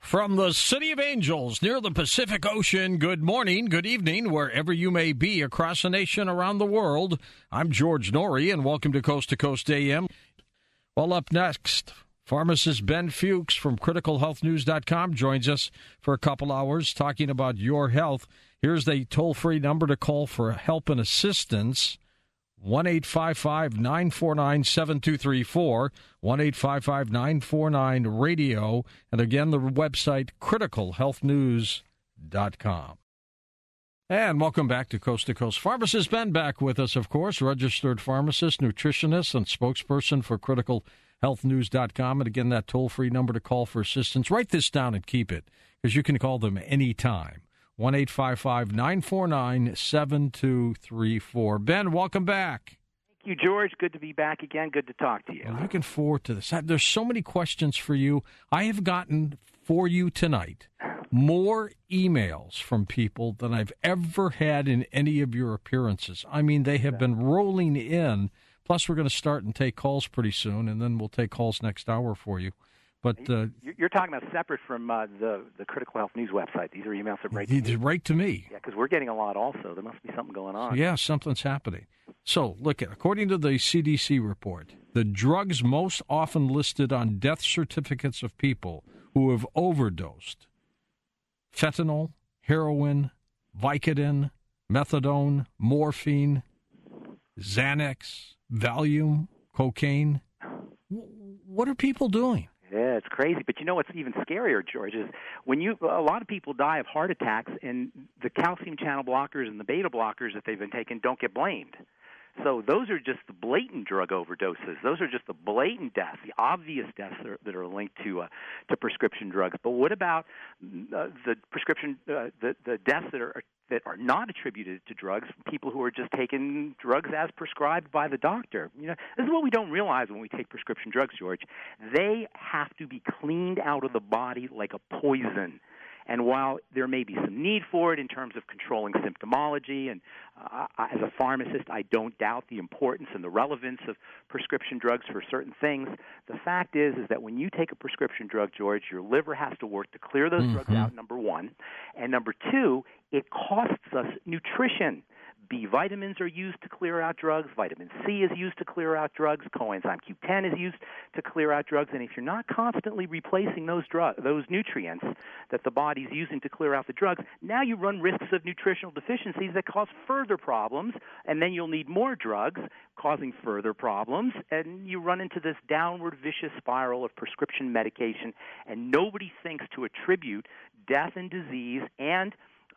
From the City of Angels near the Pacific Ocean, good morning, good evening, wherever you may be across the nation, around the world. I'm George Norrie, and welcome to Coast AM. Well, up next, pharmacist Ben Fuchs from CriticalHealthNews.com joins us for a couple hours talking about your health. Here's the toll-free number to call for help and assistance. 1-855-949-7234, 1-855-949-RADIO, and again, the website, criticalhealthnews.com. And welcome back to Coast. Pharmacist Ben back with us, of course, registered pharmacist, nutritionist, and spokesperson for criticalhealthnews.com. And again, that toll-free number to call for assistance. Write this down and keep it, because you can call them anytime. 1-855-949-7234. Ben, welcome back. Thank you, George. Good to be back again. Good to talk to you. I'm looking forward to this. There's so many questions for you. I have gotten, for you tonight, more emails from people than I've ever had in any of your appearances. I mean, they have been rolling in. Plus, we're going to start and take calls pretty soon, and then we'll take calls next hour for you. But you're talking about separate from the Critical Health News website. These are emails that write to me. Right to me. Yeah, because we're getting a lot also. There must be something going on. Yeah, something's happening. So, look, according to the CDC report, the drugs most often listed on death certificates of people who have overdosed: fentanyl, heroin, Vicodin, methadone, morphine, Xanax, Valium, cocaine. What are people doing? Yeah, it's crazy. But you know what's even scarier, George, is when a lot of people die of heart attacks, and the calcium channel blockers and the beta blockers that they've been taking don't get blamed. So those are just the blatant drug overdoses. Those are just the blatant deaths, the obvious deaths that are linked to prescription drugs. But what about the prescription, the deaths that are not attributed to drugs, people who are just taking drugs as prescribed by the doctor? You know, this is what we don't realize when we take prescription drugs, George. They have to be cleaned out of the body like a poison. And while there may be some need for it in terms of controlling symptomology, and as a pharmacist, I don't doubt the importance and the relevance of prescription drugs for certain things, the fact is that when you take a prescription drug, George, your liver has to work to clear those drugs out, number one. And number two, it costs us nutrition. B vitamins are used to clear out drugs. Vitamin C is used to clear out drugs. Coenzyme Q10 is used to clear out drugs. And if you're not constantly replacing those nutrients that the body's using to clear out the drugs, now you run risks of nutritional deficiencies that cause further problems, and then you'll need more drugs, causing further problems, and you run into this downward vicious spiral of prescription medication, and nobody thinks to attribute death and disease and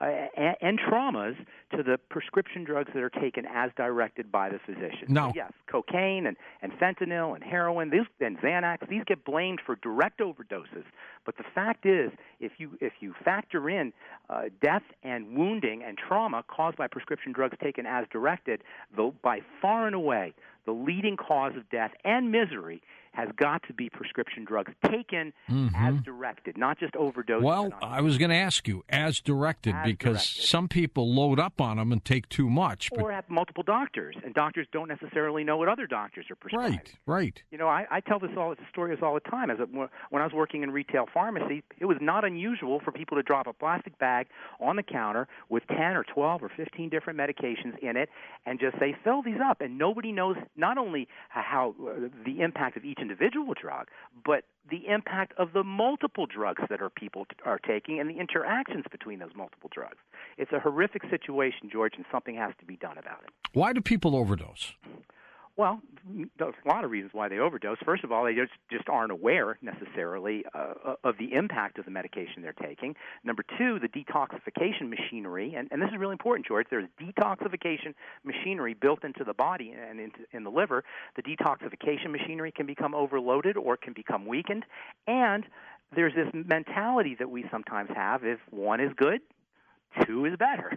traumas to the prescription drugs that are taken as directed by the physician. No. So yes, cocaine and fentanyl and heroin and Xanax, these get blamed for direct overdoses. But the fact is, if you factor in death and wounding and trauma caused by prescription drugs taken as directed, though by far and away the leading cause of death and misery has got to be prescription drugs taken as directed, not just overdoses. Well, I was going to ask you, as directed, because some people load up on them and take too much. Or have multiple doctors, and doctors don't necessarily know what other doctors are prescribing. Right. You know, I tell this story all the time. When I was working in retail pharmacy, it was not unusual for people to drop a plastic bag on the counter with 10 or 12 or 15 different medications in it and just say, fill these up. And nobody knows not only how the impact of each individual drug, but the impact of the multiple drugs that people are taking and the interactions between those multiple drugs. It's a horrific situation, George, and something has to be done about it. Why do people overdose? Well, there's a lot of reasons why they overdose. First of all, they just aren't aware necessarily of the impact of the medication they're taking. Number two, the detoxification machinery, and this is really important, George. There's detoxification machinery built into the body and in the liver. The detoxification machinery can become overloaded or can become weakened. And there's this mentality that we sometimes have: if one is good, two is better.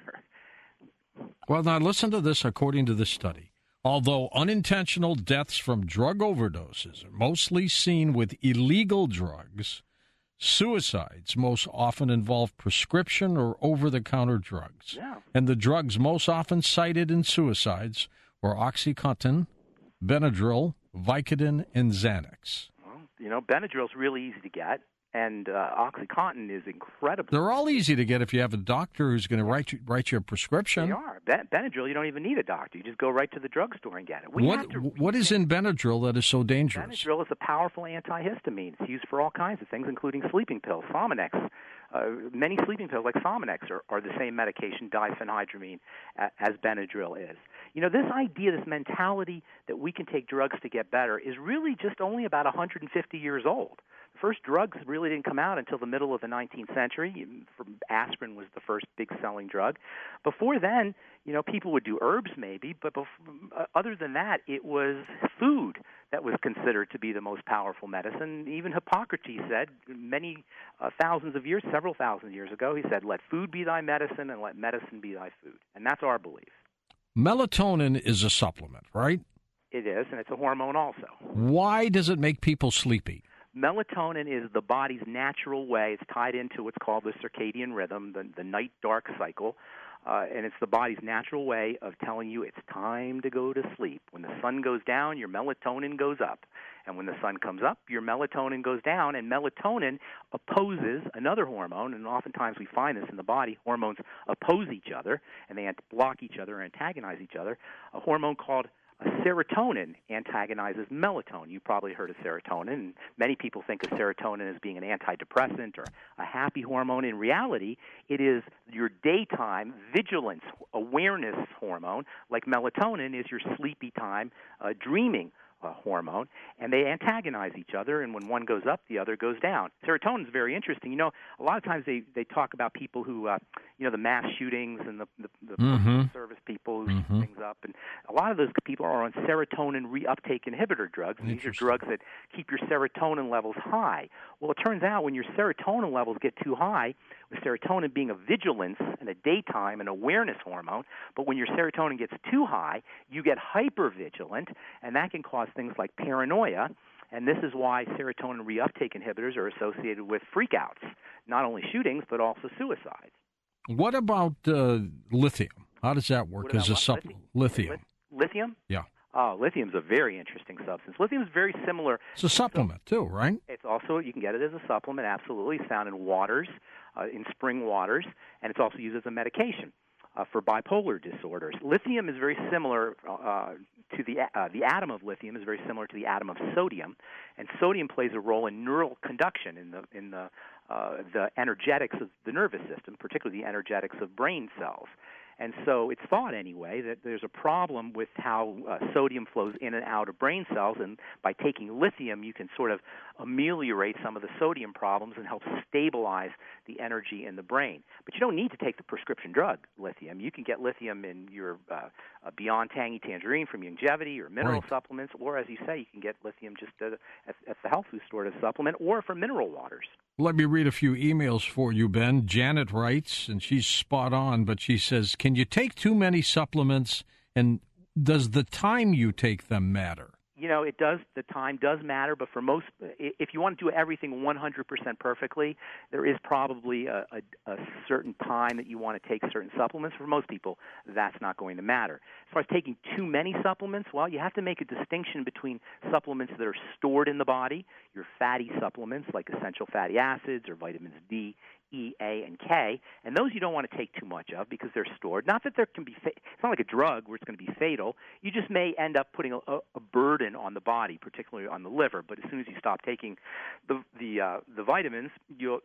Well, now listen to this according to this study. Although unintentional deaths from drug overdoses are mostly seen with illegal drugs, suicides most often involve prescription or over-the-counter drugs. Yeah. And the drugs most often cited in suicides were OxyContin, Benadryl, Vicodin, and Xanax. Well, you know, Benadryl's really easy to get. OxyContin is incredible. They're all easy to get if you have a doctor who's going to write you a prescription. They are. Benadryl, you don't even need a doctor. You just go right to the drugstore and get it. What is in Benadryl that is so dangerous? Benadryl is a powerful antihistamine. It's used for all kinds of things, including sleeping pills. Sominex. Many sleeping pills, like Sominex, are the same medication, diphenhydramine, as Benadryl is. This idea, this mentality that we can take drugs to get better is really just only about 150 years old. The first drugs really didn't come out until the middle of the 19th century. Aspirin was the first big-selling drug. Before then, people would do herbs maybe, but other than that, it was food that was considered to be the most powerful medicine. Even Hippocrates said several thousand years ago, he said, "Let food be thy medicine and let medicine be thy food." And that's our belief. Melatonin is a supplement, right? It is, and it's a hormone also. Why does it make people sleepy? Melatonin is the body's natural way. It's tied into what's called the circadian rhythm, the night-dark cycle, and it's the body's natural way of telling you it's time to go to sleep. When the sun goes down, your melatonin goes up. And when the sun comes up, your melatonin goes down, and melatonin opposes another hormone, and oftentimes we find this in the body. Hormones oppose each other, and they block each other and antagonize each other. A hormone called serotonin antagonizes melatonin. You've probably heard of serotonin, and many people think of serotonin as being an antidepressant or a happy hormone. In reality, it is your daytime vigilance, awareness hormone, like melatonin is your sleepy time, dreaming hormone, and they antagonize each other, and when one goes up, the other goes down. Serotonin is very interesting. A lot of times they talk about people who, the mass shootings and the service people who shoot things up, and a lot of those people are on serotonin reuptake inhibitor drugs, and these are drugs that keep your serotonin levels high. Well, it turns out when your serotonin levels get too high, with serotonin being a vigilance and a daytime and awareness hormone, but when your serotonin gets too high, you get hypervigilant, and that can cause things like paranoia, and this is why serotonin reuptake inhibitors are associated with freakouts, not only shootings, but also suicides. What about lithium? How does that work as a supplement? Lithium. Lithium? Yeah. Lithium is a very interesting substance. Lithium is very similar. It's a supplement too, right? It's also, you can get it as a supplement, absolutely. It's found in waters, in spring waters, and it's also used as a medication for bipolar disorders. Lithium is very similar to the atom of lithium is very similar to the atom of sodium, and sodium plays a role in neural conduction in the energetics of the nervous system, particularly the energetics of brain cells. And so it's thought, anyway, that there's a problem with how sodium flows in and out of brain cells, and by taking lithium, you can sort of ameliorate some of the sodium problems and help stabilize the energy in the brain. But you don't need to take the prescription drug, lithium. You can get lithium in your Beyond Tangy Tangerine from Youngevity or mineral supplements, or, as you say, you can get lithium just at the health food store as a supplement or from mineral waters. Let me read a few emails for you, Ben. Janet writes, and she's spot on, but she says, can you take too many supplements, and does the time you take them matter? It does. The time does matter, but for most, if you want to do everything 100% perfectly, there is probably a certain time that you want to take certain supplements. For most people, that's not going to matter. As far as taking too many supplements, well, you have to make a distinction between supplements that are stored in the body, your fatty supplements like essential fatty acids or vitamins D, E, A, and K, and those you don't want to take too much of because they're stored. Not that there can be it's not like a drug where it's going to be fatal. You just may end up putting a burden on the body, particularly on the liver. But as soon as you stop taking the vitamins, your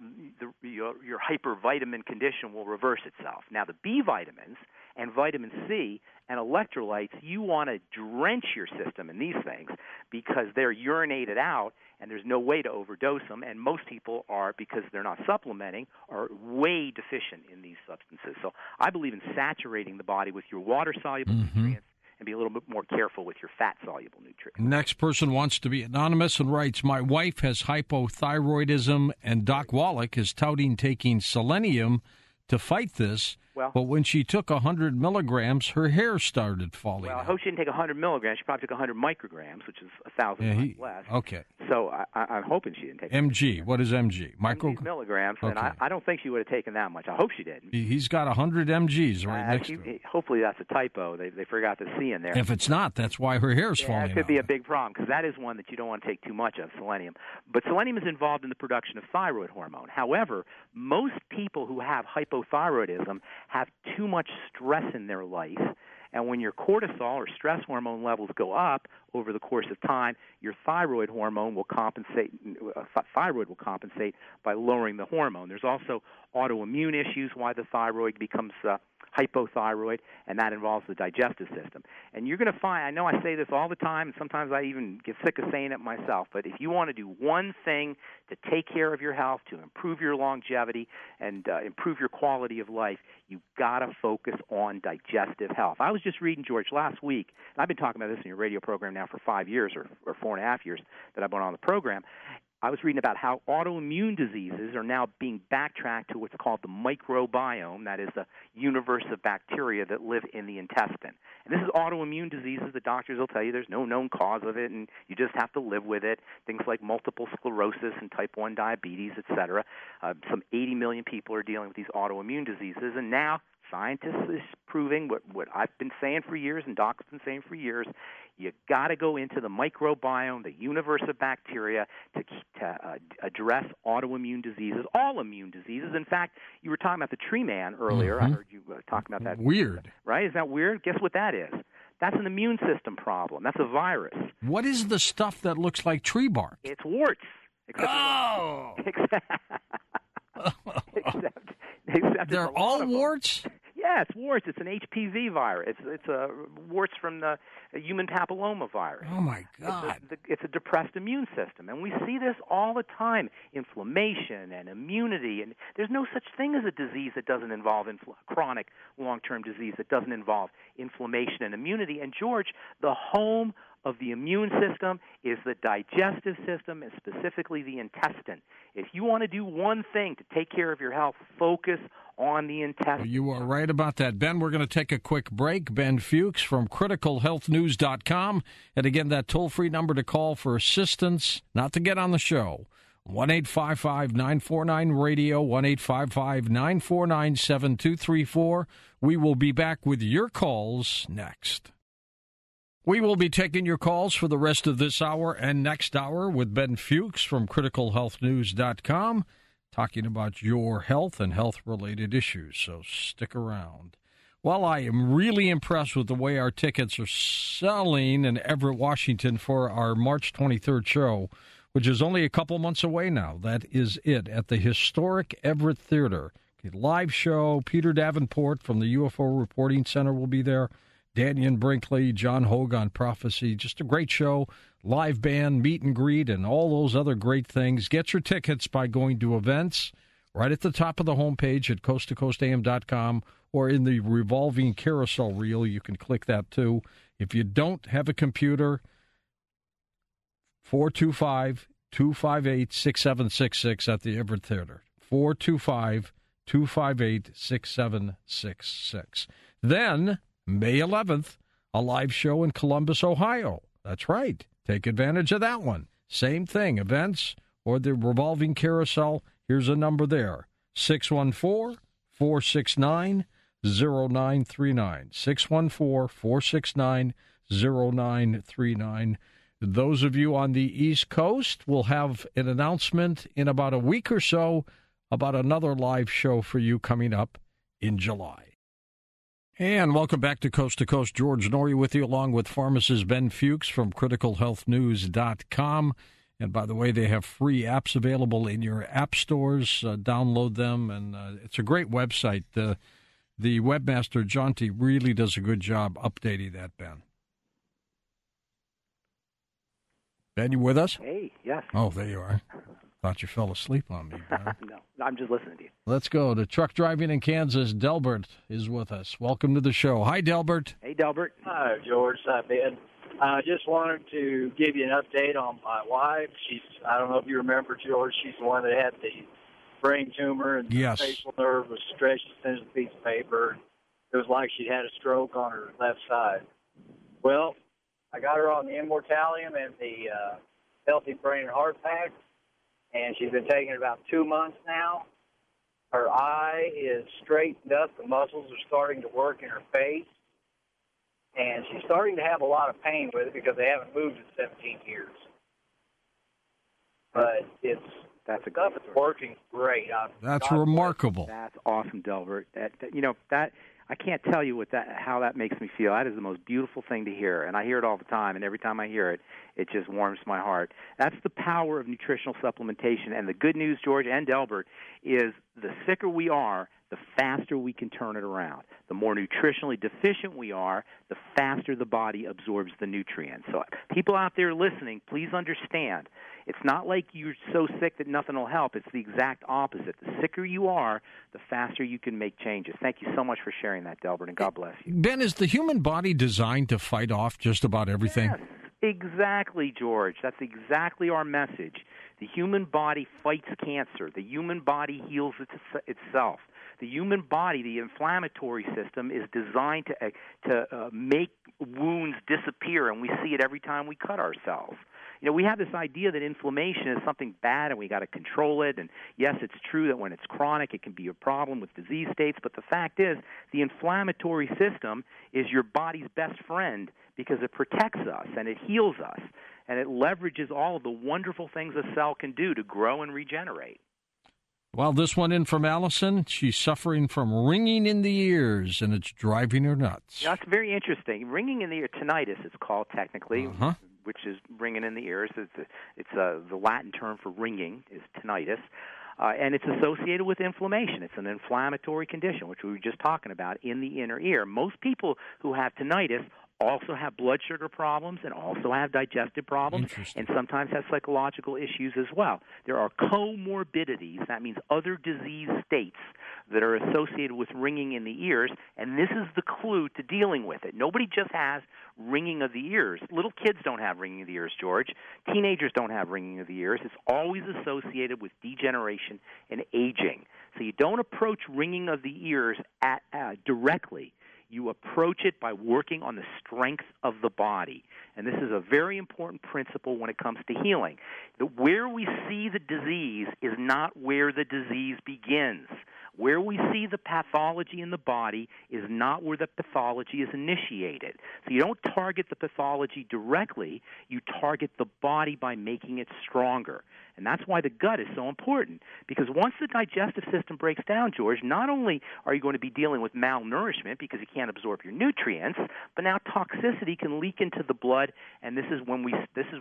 hypervitamin condition will reverse itself. Now, the B vitamins and vitamin C and electrolytes, you want to drench your system in these things because they're urinated out and there's no way to overdose them, and most people are, because they're not supplementing, are way deficient in these substances. So I believe in saturating the body with your water-soluble nutrients and be a little bit more careful with your fat-soluble nutrients. Next person wants to be anonymous and writes, my wife has hypothyroidism, and Doc Wallach is touting taking selenium to fight this. Well, but when she took 100 milligrams, her hair started falling Well, I out. hope she didn't take 100 milligrams. She probably took 100 micrograms, which is 1,000 times less. Okay. So I'm hoping she didn't take MG. What is MG? MG milligrams, and Okay. I don't think she would have taken that much. I hope she didn't. He's got 100 MGs right next to him. Hopefully that's a typo. They forgot the C in there. If it's not, that's why her hair's falling out. That could be a big problem because that is one that you don't want to take too much of, selenium. But selenium is involved in the production of thyroid hormone. However, most people who have hypothyroidism have too much stress in their life. And when your cortisol or stress hormone levels go up over the course of time, your thyroid hormone will compensate. Thyroid will compensate by lowering the hormone. There's also autoimmune issues why the thyroid becomes hypothyroid, and that involves the digestive system. And you're going to find, I know I say this all the time, and sometimes I even get sick of saying it myself, but if you want to do one thing to take care of your health, to improve your longevity, and improve your quality of life, you've got to focus on digestive health. I was just reading, George, last week, and I've been talking about this in your radio program now for 5 years or 4.5 years that I've been on the program. I was reading about how autoimmune diseases are now being backtracked to what's called the microbiome, that is the universe of bacteria that live in the intestine. And this is autoimmune diseases. The doctors will tell you there's no known cause of it, and you just have to live with it. Things like multiple sclerosis and type 1 diabetes, et cetera. Some 80 million people are dealing with these autoimmune diseases, and now scientists is proving what I've been saying for years and docs have been saying for years. You got to go into the microbiome, the universe of bacteria, to address autoimmune diseases, all immune diseases. In fact, you were talking about the tree man earlier. Mm-hmm. I heard you talking about that. Weird. Right? Is that weird? Guess what that is? That's an immune system problem. That's a virus. What is the stuff that looks like tree bark? It's warts. Except They're all warts? Yeah, it's warts. It's an HPV virus. It's warts from the human papilloma virus. Oh, my God. It's a depressed immune system. And we see this all the time, inflammation and immunity. And there's no such thing as a disease that doesn't involve chronic long-term disease that doesn't involve inflammation and immunity. And, George, the home of the immune system is the digestive system, and specifically the intestine. If you want to do one thing to take care of your health, focus on the intestine. You are right about that. Ben, we're going to take a quick break. Ben Fuchs from criticalhealthnews.com. And again, that toll-free number to call for assistance, not to get on the show, 1-855-949-RADIO, 1-855-949-7234. We will be back with your calls next. We will be taking your calls for the rest of this hour and next hour with Ben Fuchs from criticalhealthnews.com, talking about your health and health-related issues, so stick around. Well, I am really impressed with the way our tickets are selling in Everett, Washington for our March 23rd show, which is only a couple months away now. That is it, at the historic Everett Theater. A live show. Peter Davenport from the UFO Reporting Center will be there. Daniel Brinkley, John Hogue on Prophecy. Just a great show. Live band, meet and greet, and all those other great things. Get your tickets by going to events right at the top of the homepage at coasttocoastam.com, or in the revolving carousel reel. You can click that too. If you don't have a computer, 425-258-6766 at the Everett Theater. 425-258-6766. Then, May 11th, a live show in Columbus, Ohio. That's right. Take advantage of that one. Same thing, events or the revolving carousel. Here's a number there, 614-469-0939. 614-469-0939. Those of you on the East Coast will have an announcement in about a week or so about another live show for you coming up in July. And welcome back to Coast. George Norrie with you, along with pharmacist Ben Fuchs from criticalhealthnews.com. And by the way, they have free apps available in your app stores. Download them, and it's a great website. The webmaster, John T., really does a good job updating that, Ben. Ben, you with us? Hey, yes. Oh, there you are. Thought you fell asleep on me, Ben. No, I'm just listening to you. Let's go to truck driving in Kansas. Delbert is with us. Welcome to the show. Hi, Delbert. Hey, Delbert. Hi, George. Hi, Ben. I just wanted to give you an update on my wife. I don't know if you remember, George, she's the one that had the brain tumor, and Yes. the facial nerve was stretched as thin as a piece of paper. It was like she'd had a stroke on her left side. Well, I got her on the Immortalium and the Healthy Brain and Heart Pack, and she's been taking it about 2 months now. Her eye is straightened up. The muscles are starting to work in her face. And she's starting to have a lot of pain with it because they haven't moved in 17 years. But That's a stuff great is story. working great. That's God remarkable. That's awesome, Delbert. That I can't tell you how that makes me feel. That is the most beautiful thing to hear, and I hear it all the time. And every time I hear it, it just warms my heart. That's the power of nutritional supplementation. And the good news, George and Delbert, is the sicker we are, the faster we can turn it around. The more nutritionally deficient we are, the faster the body absorbs the nutrients. So people out there listening, please understand, it's not like you're so sick that nothing will help. It's the exact opposite. The sicker you are, the faster you can make changes. Thank you so much for sharing that, Delbert, and God bless you. Ben, is the human body designed to fight off just about everything? Yes, exactly, George. That's exactly our message. The human body fights cancer. The human body heals itself. The human body, the inflammatory system, is designed to make wounds disappear, and we see it every time we cut ourselves. You know, we have this idea that inflammation is something bad and we got to control it. And yes, it's true that when it's chronic, it can be a problem with disease states. But the fact is, the inflammatory system is your body's best friend because it protects us and it heals us and it leverages all of the wonderful things a cell can do to grow and regenerate. Well, this one in from Allison. She's suffering from ringing in the ears, and it's driving her nuts. Yeah, that's very interesting. Ringing in the ear, tinnitus, it's called technically, which is ringing in the ears. It's the Latin term for ringing is tinnitus, and it's associated with inflammation. It's an inflammatory condition, which we were just talking about in the inner ear. Most people who have tinnitus also have blood sugar problems and also have digestive problems and sometimes have psychological issues as well. There are comorbidities, that means other disease states that are associated with ringing in the ears, and this is the clue to dealing with it. Nobody just has ringing of the ears. Little kids don't have ringing of the ears, George. Teenagers don't have ringing of the ears. It's always associated with degeneration and aging. So you don't approach ringing of the ears directly. You approach it by working on the strength of the body. And this is a very important principle when it comes to healing. Where we see the disease is not where the disease begins. Where we see the pathology in the body is not where the pathology is initiated. So you don't target the pathology directly, you target the body by making it stronger. And that's why the gut is so important, because once the digestive system breaks down, George, not only are you going to be dealing with malnourishment because you can't absorb your nutrients, but now toxicity can leak into the blood, and this is when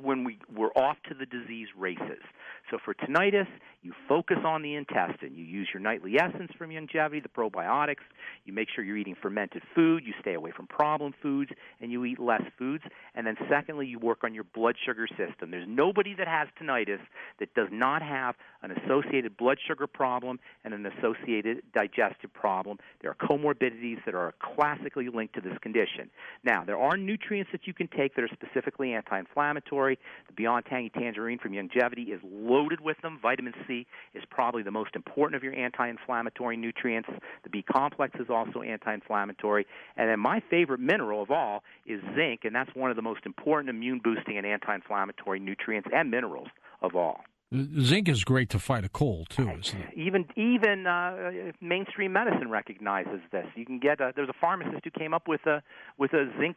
we're off to the disease races. So for tinnitus, you focus on the intestine. You use your nightly essence from Youngevity, the probiotics. You make sure you're eating fermented food. You stay away from problem foods, and you eat less foods. And then secondly, you work on your blood sugar system. There's nobody that has tinnitus that does not have an associated blood sugar problem and an associated digestive problem. There are comorbidities that are classically linked to this condition. Now, there are nutrients that you can take that are specifically anti-inflammatory. The Beyond Tangy Tangerine from Youngevity is loaded with them. Vitamin C is probably the most important of your anti-inflammatory nutrients. The B complex is also anti-inflammatory. And then my favorite mineral of all is zinc, and that's one of the most important immune-boosting and anti-inflammatory nutrients and minerals of all. Zinc is great to fight a cold too, isn't it? Even mainstream medicine recognizes this. You can get there's a pharmacist who came up with a zinc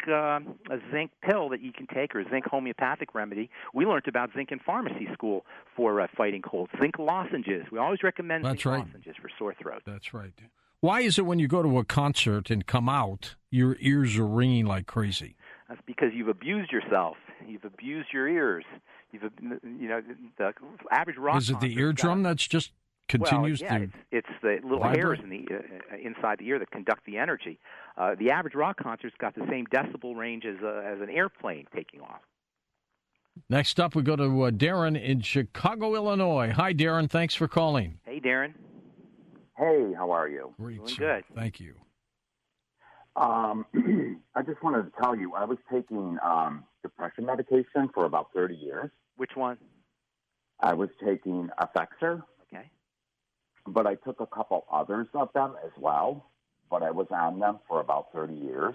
pill that you can take, or a zinc homeopathic remedy. We learned about zinc in pharmacy school for fighting colds. Zinc lozenges. We always recommend zinc lozenges for sore throat. That's right. Why is it when you go to a concert and come out, your ears are ringing like crazy? That's because you've abused yourself. You've abused your ears. The average rock. Is it the eardrum that's just continues to? It's the little hairs in the inside the ear that conduct the energy. The average rock concert's got the same decibel range as an airplane taking off. Next up, we go to Darren in Chicago, Illinois. Hi, Darren. Thanks for calling. Hey, Darren. Hey, how are you? Great. Doing good. Thank you. I just wanted to tell you, I was taking depression medication for about 30 years. Which one? I was taking Effexor. Okay. but I took a couple others of them as well, but I was on them for about 30 years.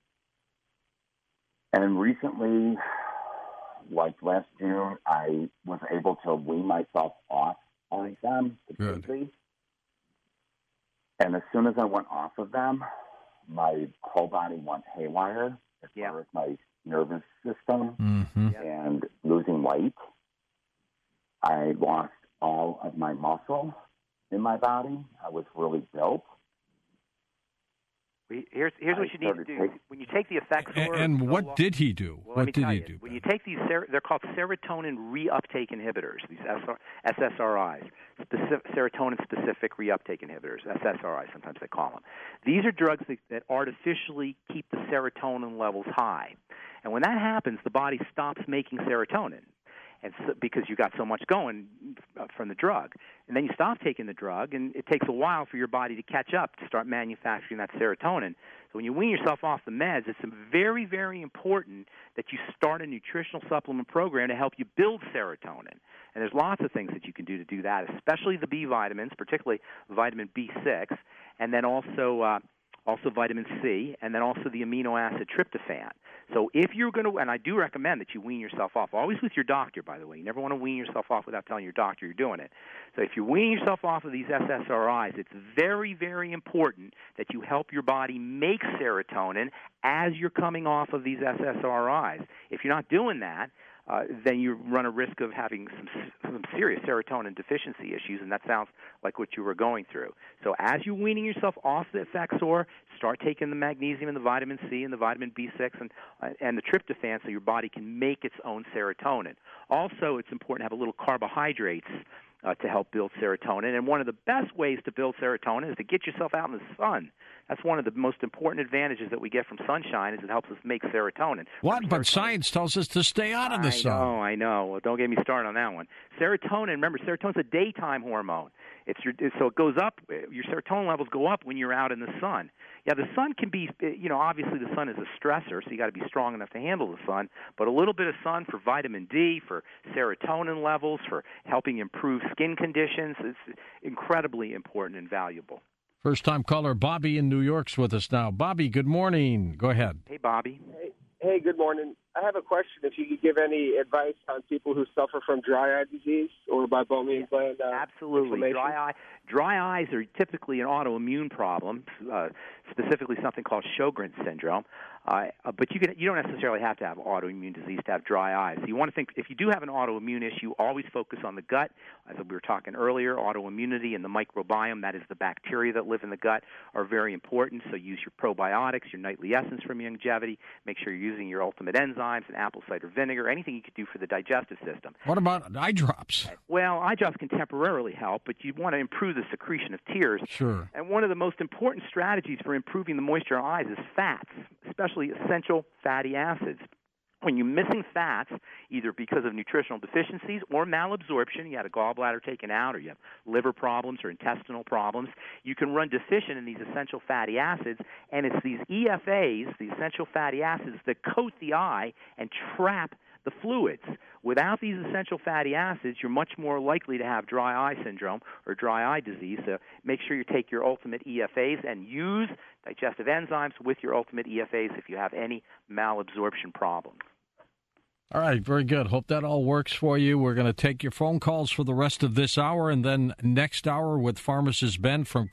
And recently, like last June, I was able to wean myself off of them completely. Good. And as soon as I went off of them, my whole body went haywire as far as my nervous system and losing weight. I lost all of my muscle in my body. I was really built. Here's what you need to do. When you take the Effexor... And what did he do? Well, what did he do? When you take these, they're called serotonin reuptake inhibitors, these SSRIs, serotonin-specific reuptake inhibitors, SSRIs sometimes they call them. These are drugs that artificially keep the serotonin levels high. And when that happens, the body stops making serotonin. And so, because you got so much going from the drug. And then you stop taking the drug, and it takes a while for your body to catch up to start manufacturing that serotonin. So when you wean yourself off the meds, it's very, very important that you start a nutritional supplement program to help you build serotonin. And there's lots of things that you can do to do that, especially the B vitamins, particularly vitamin B6, and then also vitamin C, and then also the amino acid tryptophan. So if you're going to, and I do recommend that you wean yourself off, always with your doctor, by the way. You never want to wean yourself off without telling your doctor you're doing it. So if you're weaning yourself off of these SSRIs, it's very, very important that you help your body make serotonin as you're coming off of these SSRIs. If you're not doing that, then you run a risk of having some serious serotonin deficiency issues, and that sounds like what you were going through. So as you're weaning yourself off the Effexor, start taking the magnesium and the vitamin C and the vitamin B6 and the tryptophan so your body can make its own serotonin. Also, it's important to have a little carbohydrates to help build serotonin. And one of the best ways to build serotonin is to get yourself out in the sun. That's one of the most important advantages that we get from sunshine is it helps us make serotonin. What? But science tells us to stay out of the sun. I know. Well, don't get me started on that one. Serotonin, remember, serotonin's a daytime hormone. So it goes up, your serotonin levels go up when you're out in the sun. Yeah, the sun can be, obviously the sun is a stressor, so you got to be strong enough to handle the sun, but a little bit of sun for vitamin D, for serotonin levels, for helping improve skin conditions is incredibly important and valuable. First-time caller Bobby in New York's with us now. Bobby, good morning. Go ahead. Hey, Bobby. Hey, good morning. I have a question. If you could give any advice on people who suffer from dry eye disease or meibomian gland Absolutely. Dry eyes are typically an autoimmune problem, specifically something called Sjogren's syndrome. But you don't necessarily have to have autoimmune disease to have dry eyes. So you want to think, if you do have an autoimmune issue, always focus on the gut. As we were talking earlier, autoimmunity and the microbiome, that is the bacteria that live in the gut, are very important. So use your probiotics, your nightly essence from Youngevity. Make sure you're using your ultimate enzymes and apple cider vinegar, anything you could do for the digestive system. What about eye drops? Well, eye drops can temporarily help, but you want to improve the secretion of tears. Sure. And one of the most important strategies for improving the moisture in our eyes is fats, especially essential fatty acids. When you're missing fats, either because of nutritional deficiencies or malabsorption, you had a gallbladder taken out or you have liver problems or intestinal problems, you can run deficient in these essential fatty acids, and it's these EFAs, the essential fatty acids, that coat the eye and trap the fluids. Without these essential fatty acids, you're much more likely to have dry eye syndrome or dry eye disease. So make sure you take your ultimate EFAs and use digestive enzymes with your ultimate EFAs if you have any malabsorption problems. All right, very good. Hope that all works for you. We're going to take your phone calls for the rest of this hour, and then next hour with Pharmacist Ben from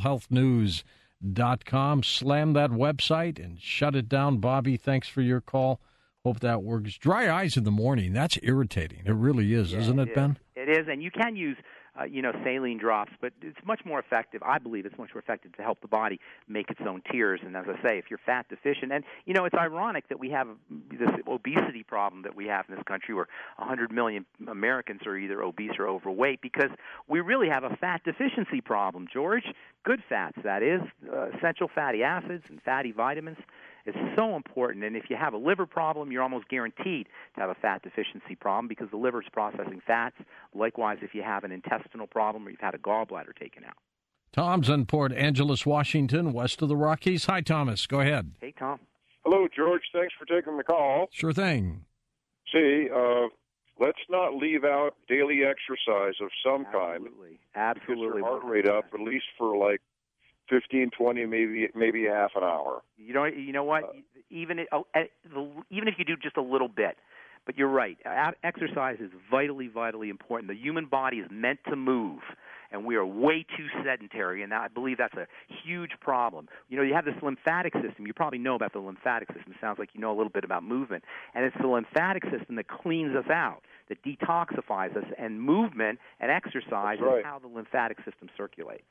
criticalhealthnews.com. Slam that website and shut it down. Bobby, thanks for your call. Hope that works. Dry eyes in the morning, that's irritating. It really is, isn't it, Ben? It is, and you can use saline drops, but it's much more effective. I believe it's much more effective to help the body make its own tears. And as I say, if you're fat deficient, and it's ironic that we have this obesity problem that we have in this country, where 100 million Americans are either obese or overweight, because we really have a fat deficiency problem, George. Good fats, that is, essential fatty acids and fatty vitamins. Is so important, and if you have a liver problem, you're almost guaranteed to have a fat deficiency problem because the liver is processing fats. Likewise, if you have an intestinal problem or you've had a gallbladder taken out. Tom's in Port Angeles, Washington, west of the Rockies. Hi, Thomas. Go ahead. Hey, Tom. Hello, George. Thanks for taking the call. Sure thing. See, let's not leave out daily exercise of some kind. Absolutely. Get your heart rate up at least for like 15, 20, maybe half an hour. You know what? Even if you do just a little bit, but you're right. Exercise is vitally, vitally important. The human body is meant to move, and we are way too sedentary, and I believe that's a huge problem. You have this lymphatic system. You probably know about the lymphatic system. It sounds like you know a little bit about movement, and it's the lymphatic system that cleans us out, that detoxifies us, and movement and exercise is how the lymphatic system circulates.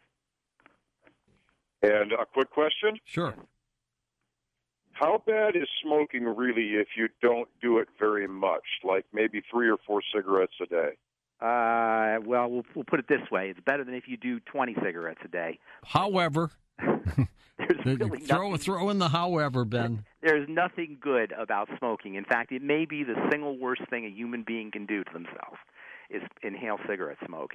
And a quick question? Sure. How bad is smoking really if you don't do it very much, like maybe 3 or 4 cigarettes a day? Well, we'll put it this way. It's better than if you do 20 cigarettes a day. However, there's really throw in the however, Ben. There's nothing good about smoking. In fact, it may be the single worst thing a human being can do to themselves is inhale cigarette smoke.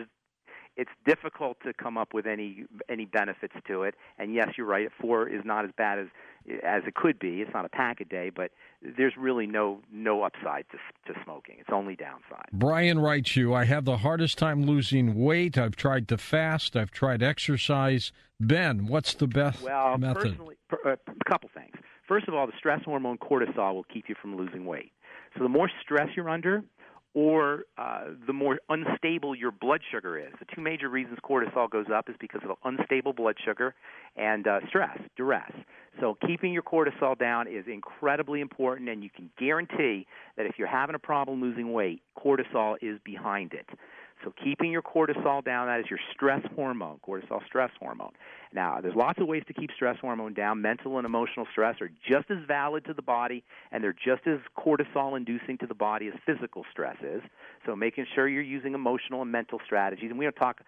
It's difficult to come up with any benefits to it. And yes, you're right. 4 is not as bad as it could be. It's not a pack a day, but there's really no upside to smoking. It's only downside. Brian writes you, I have the hardest time losing weight. I've tried to fast. I've tried exercise. Ben, what's the best method? Personally, a couple things. First of all, the stress hormone cortisol will keep you from losing weight. So the more stress you're under, or the more unstable your blood sugar is. The 2 major reasons cortisol goes up is because of unstable blood sugar and stress, duress. So keeping your cortisol down is incredibly important, and you can guarantee that if you're having a problem losing weight, cortisol is behind it. So keeping your cortisol down, that is your stress hormone, cortisol stress hormone. Now, there's lots of ways to keep stress hormone down. Mental and emotional stress are just as valid to the body, and they're just as cortisol-inducing to the body as physical stress is. So making sure you're using emotional and mental strategies. And we don't talk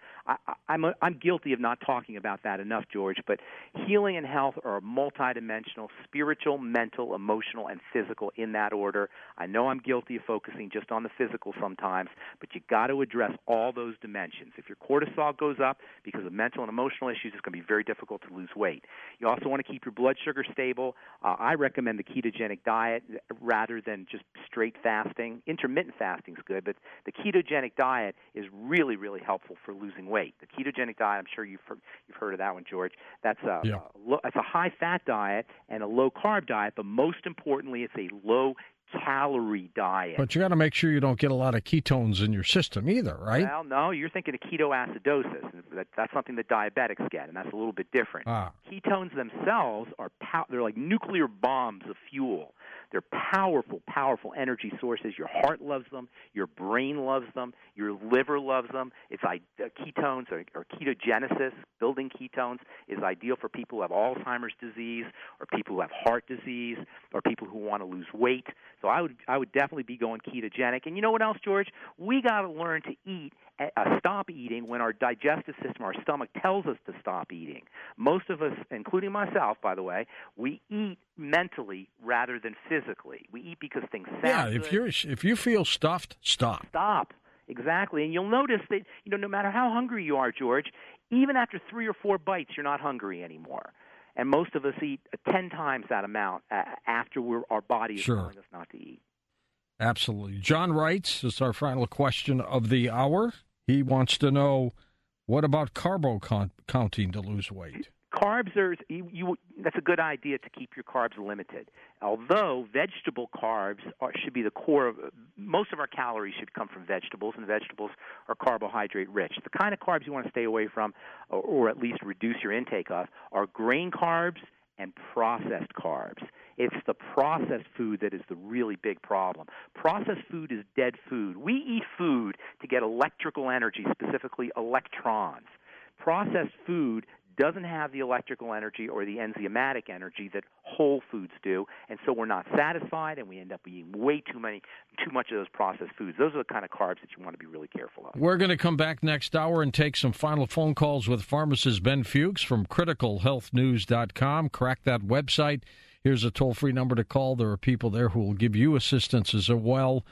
I'm guilty of not talking about that enough, George, but healing and health are multidimensional, spiritual, mental, emotional, and physical in that order. I know I'm guilty of focusing just on the physical sometimes, but you got to address all those dimensions. If your cortisol goes up because of mental and emotional issues, it's going to be very difficult to lose weight. You also want to keep your blood sugar stable. I recommend the ketogenic diet rather than just straight fasting. Intermittent fasting is good, but the ketogenic diet is really, really helpful for losing weight. The ketogenic diet, I'm sure you've heard of that one, George. That's a high-fat diet and a low-carb diet, but most importantly, it's a low-calorie diet. But you got to make sure you don't get a lot of ketones in your system either, right? Well, no, you're thinking of ketoacidosis. That's something that diabetics get, and that's a little bit different. Ketones themselves they're like nuclear bombs of fuel. They're powerful, powerful energy sources. Your heart loves them. Your brain loves them. Your liver loves them. It's ketones or ketogenesis, building ketones, is ideal for people who have Alzheimer's disease or people who have heart disease or people who want to lose weight. So I would definitely be going ketogenic. And you know what else, George? We got to learn to stop eating when our digestive system, our stomach tells us to stop eating. Most of us, including myself, by the way, we eat mentally rather than physically. We eat because things sound good. If you feel stuffed, stop. Stop. Exactly. And you'll notice that, no matter how hungry you are, George, even after 3 or 4 bites, you're not hungry anymore. And most of us eat 10 times that amount after our body is telling us not to eat. Absolutely. John writes, this is our final question of the hour. He wants to know, what about carbo counting to lose weight? Carbs that's a good idea to keep your carbs limited. Although vegetable carbs should be the core of most of our calories should come from vegetables, and vegetables are carbohydrate rich. The kind of carbs you want to stay away from, or at least reduce your intake of, are grain carbs and processed carbs. It's the processed food that is the really big problem. Processed food is dead food. We eat food to get electrical energy, specifically electrons. Processed food doesn't have the electrical energy or the enzymatic energy that whole foods do, and so we're not satisfied, and we end up eating too much of those processed foods. Those are the kind of carbs that you want to be really careful of. We're going to come back next hour and take some final phone calls with pharmacist Ben Fuchs from criticalhealthnews.com. Crack that website. Here's a toll-free number to call. There are people there who will give you assistance as well.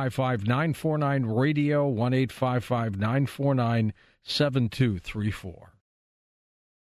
1-855-949-RADIO, 1-855-949-7234.